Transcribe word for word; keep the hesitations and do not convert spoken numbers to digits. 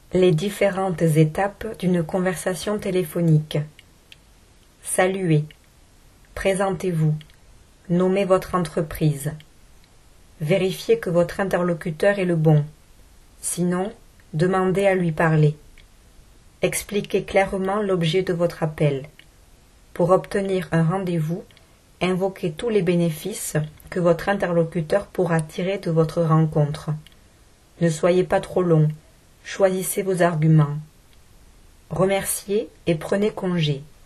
Les différentes étapes d'une conversation téléphonique. Saluez. Présentez-vous. Nommez votre entreprise. Vérifiez que votre interlocuteur est le bon. Sinon, demandez à lui parler. Expliquez clairement l'objet de votre appel. Pour obtenir un rendez-vous, invoquez tous les bénéfices que votre interlocuteur pourra tirer de votre rencontre. Ne soyez pas trop long. Choisissez vos arguments. Remerciez et prenez congé.